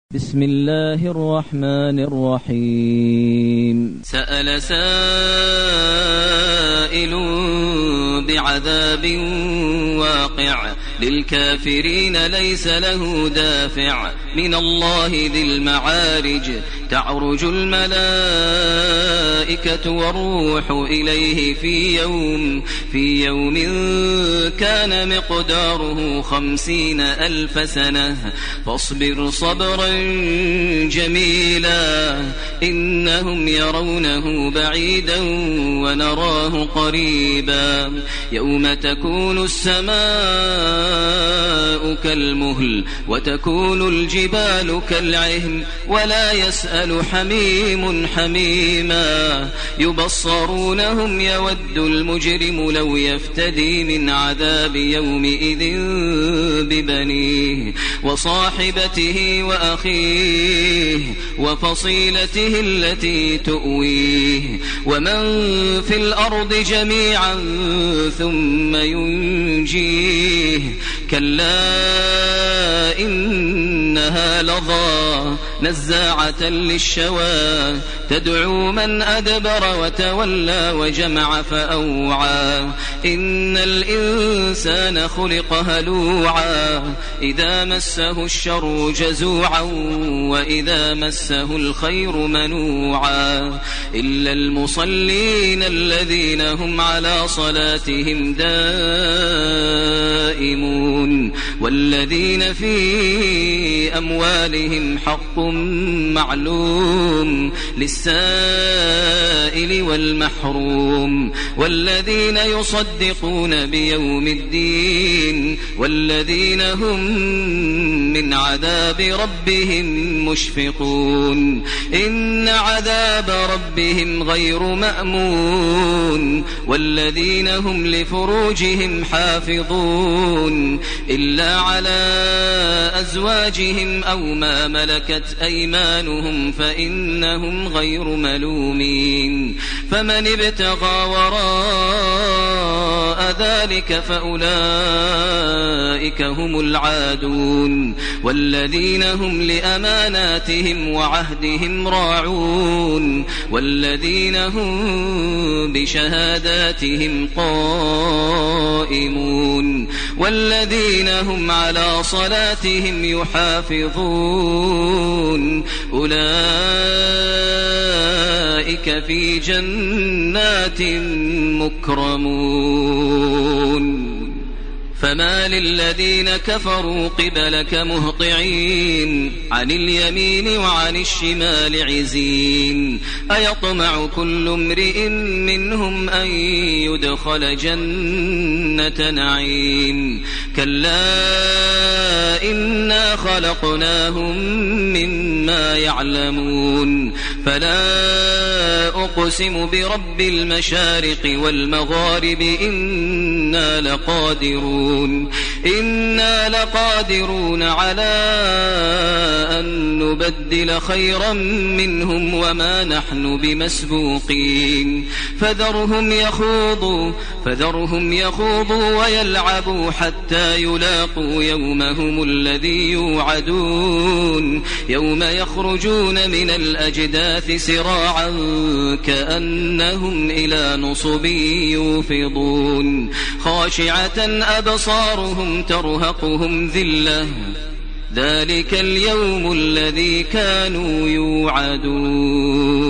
بسم الله الرحمن الرحيم. سأل سائل بعذاب واقع للكافرين ليس له دافع من الله ذي المعارج تعرج الملائكة والروح إليه في يوم كان مقداره 50,000 سنة فاصبر صبرا جميلا إنهم يرونه بعيدا ونراه قريبا يوم تكون السماء كالمهل وتكون الجبال كالعهن ولا يسأل حميم حميما يبصرونهم يود المجرم لو يفتدي من عذاب يومئذ ببنيه وصاحبته وأخيه وفصيلته التي تؤويه ومن في الأرض جميعا ثم ينجيه كلا إنها لظى نزاعة للشوى تدعو من أدبر وتولى وجمع فأوعى إن الإنسان خلق هلوعا إذا مسه الشر جزوعا وإذا مسه الخير منوعا إلا المصلين الذين هم على صلاتهم دائمون والذين في أموالهم حق معلوم للسائل والمحروم والذين يصدقون بيوم الدين والذين هم من عذاب ربهم مشفقون إن عذاب ربهم غير مأمون والذين هم لفروجهم حافظون إلا على أزواجهم أو ما ملكت أيمانهم فإنهم غير ملومين فمن ابتغى وراء ذلك فأولئك هم العادون والذين هم لأماناتهم وعهدهم راعون والذين هم بشهاداتهم قائمون والذين هم على صلاتهم يحافظون أولئك في جنات مكرمون فما للذين كفروا قبلك مهطعين عن اليمين وعن الشمال عزين أيطمع كل امرئ منهم أن يدخل جنة نعيم كلا إنا خلقناهم مما يعلمون فلا أقسم برب المشارق والمغارب إنا لقادرون على أن نبدل خيرا منهم وما نحن بمسبوقين فذرهم يخوضوا ويلعبوا حتى يلاقوا يومهم الذي يوعدون يوم يخرجون من الأجداث سراعا كأنهم إلى نصب يوفضون خاشعة أبصارهم ترهقهم ذلة ذلك اليوم الذي كانوا يوعدون.